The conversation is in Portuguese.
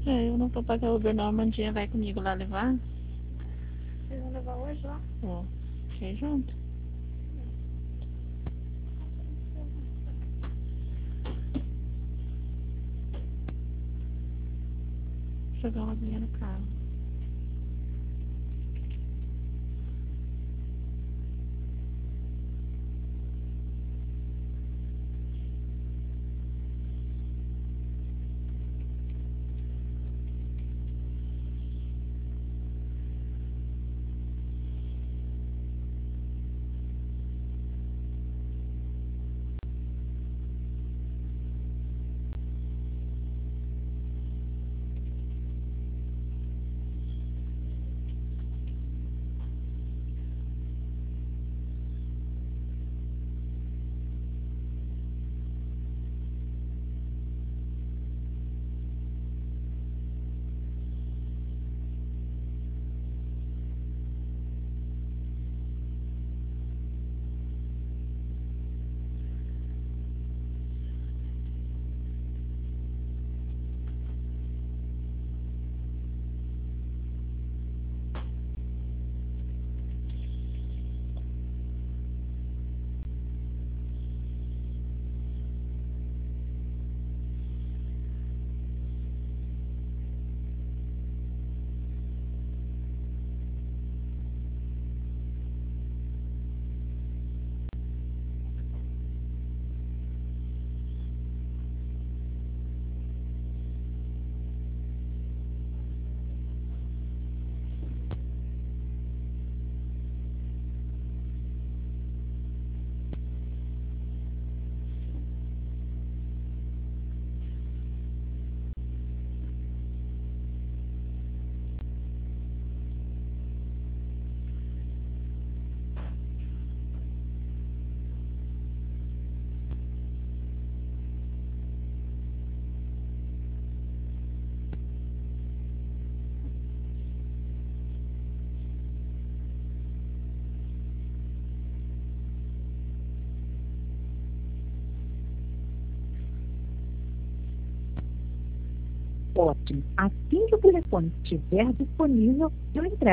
Eu não vou pagar Uber não, a Amandinha vai comigo lá levar. Vocês vão levar hoje lá? Vou. Cheio junto. Jogar uma aguinha no carro. Ótimo. Assim que o telefone estiver disponível, eu entrego.